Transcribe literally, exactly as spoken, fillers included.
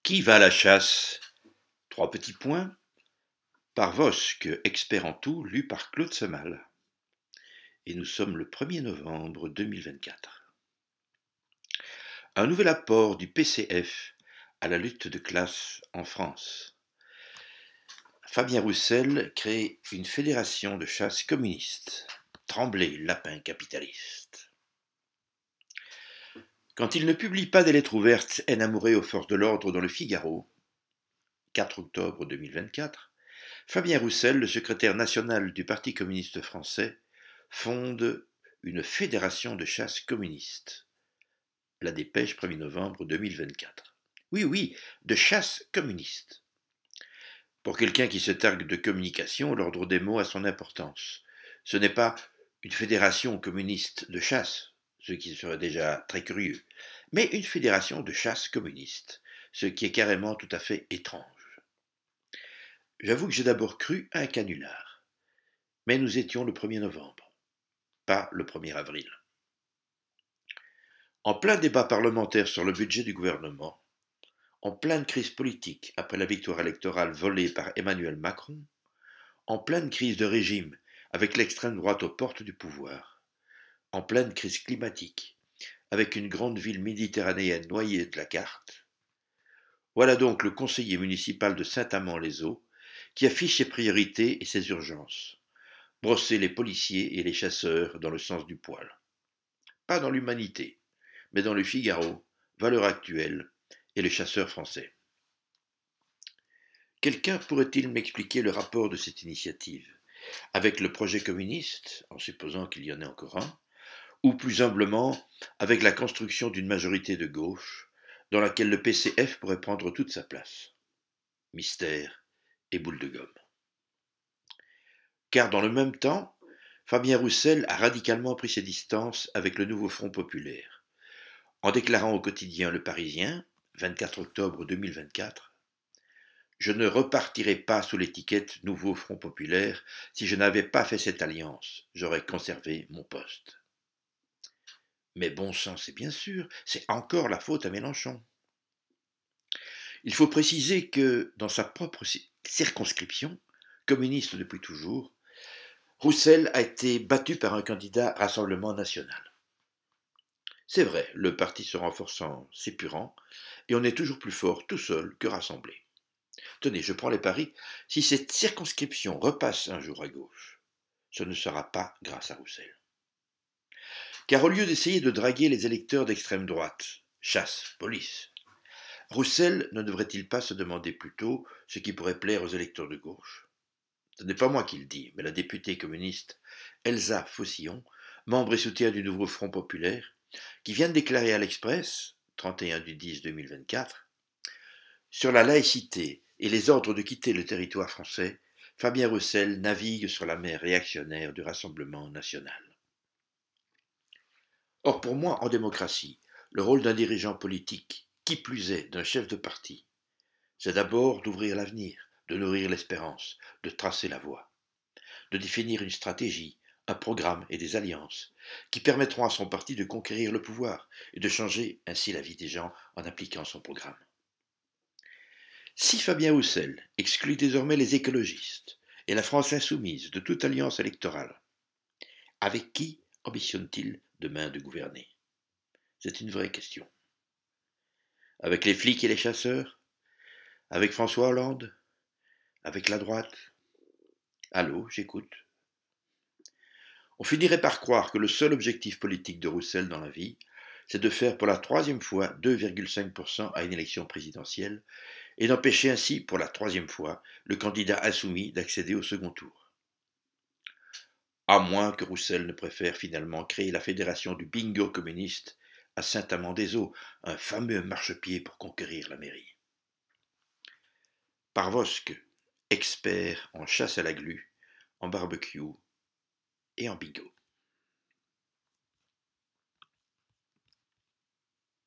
Qui va à la chasse? Trois petits points. Par Vosque, expert en tout, lu par Claude Semal. Et nous sommes le premier novembre deux mille vingt-quatre. Un nouvel apport du P C F à la lutte de classe en France. Fabien Roussel crée une fédération de chasse communiste. Tremblay, lapin capitaliste. Quand il ne publie pas des lettres ouvertes haine amourée aux forces de l'ordre dans le Figaro, quatre octobre deux mille vingt-quatre, Fabien Roussel, le secrétaire national du Parti communiste français, fonde une fédération de chasse communiste. La dépêche premier novembre deux mille vingt-quatre. Oui, oui, de chasse communiste. Pour quelqu'un qui se targue de communication, l'ordre des mots a son importance. Ce n'est pas une fédération communiste de chasse, ce qui serait déjà très curieux, mais une fédération de chasse communiste, ce qui est carrément tout à fait étrange. J'avoue que j'ai d'abord cru à un canular. Mais nous étions le premier novembre, pas le premier avril. En plein débat parlementaire sur le budget du gouvernement, en pleine crise politique après la victoire électorale volée par Emmanuel Macron, en pleine crise de régime avec l'extrême droite aux portes du pouvoir, en pleine crise climatique avec une grande ville méditerranéenne noyée de la carte, voilà donc le conseiller municipal de Saint-Amand-les-Eaux qui affiche ses priorités et ses urgences. Brosser les policiers et les chasseurs dans le sens du poil. Pas dans l'humanité, mais dans le Figaro, Valeurs actuelles et le chasseur français. Quelqu'un pourrait-il m'expliquer le rapport de cette initiative avec le projet communiste, en supposant qu'il y en ait encore un, ou plus humblement avec la construction d'une majorité de gauche dans laquelle le P C F pourrait prendre toute sa place? Mystère et boule de gomme. Car dans le même temps, Fabien Roussel a radicalement pris ses distances avec le nouveau Front populaire, en déclarant au quotidien Le Parisien, vingt-quatre octobre deux mille vingt-quatre, « Je ne repartirai pas sous l'étiquette Nouveau Front populaire si je n'avais pas fait cette alliance, j'aurais conservé mon poste. » Mais bon sang, c'est bien sûr, c'est encore la faute à Mélenchon. Il faut préciser que, dans sa propre circonscription, communiste depuis toujours, Roussel a été battu par un candidat Rassemblement national. C'est vrai, le parti se renforçant, s'épurant, et on est toujours plus fort tout seul que rassemblé. Tenez, je prends les paris, si cette circonscription repasse un jour à gauche, ce ne sera pas grâce à Roussel. Car au lieu d'essayer de draguer les électeurs d'extrême droite, chasse, police, Roussel ne devrait-il pas se demander plutôt ce qui pourrait plaire aux électeurs de gauche? Ce n'est pas moi qui le dis, mais la députée communiste Elsa Faucillon, membre et soutien du nouveau Front populaire, qui vient de déclarer à l'Express, trente et un du dix deux mille vingt-quatre, sur la laïcité et les ordres de quitter le territoire français, Fabien Roussel navigue sur la mer réactionnaire du Rassemblement national. Or, pour moi, en démocratie, le rôle d'un dirigeant politique, qui plus est d'un chef de parti, c'est d'abord d'ouvrir l'avenir, de nourrir l'espérance, de tracer la voie, de définir une stratégie, un programme et des alliances qui permettront à son parti de conquérir le pouvoir et de changer ainsi la vie des gens en appliquant son programme. Si Fabien Roussel exclut désormais les écologistes et la France insoumise de toute alliance électorale, avec qui ambitionne-t-il demain de gouverner? C'est une vraie question. Avec les flics et les chasseurs? Avec François Hollande? Avec la droite? Allô, j'écoute. On finirait par croire que le seul objectif politique de Roussel dans la vie, c'est de faire pour la troisième fois deux virgule cinq pour cent à une élection présidentielle et d'empêcher ainsi, pour la troisième fois, le candidat insoumis d'accéder au second tour. À moins que Roussel ne préfère finalement créer la fédération du bingo communiste à Saint-Amand-des-Eaux, un fameux marchepied pour conquérir la mairie. Par Vosque, expert en chasse à la glu, en barbecue et en bingo.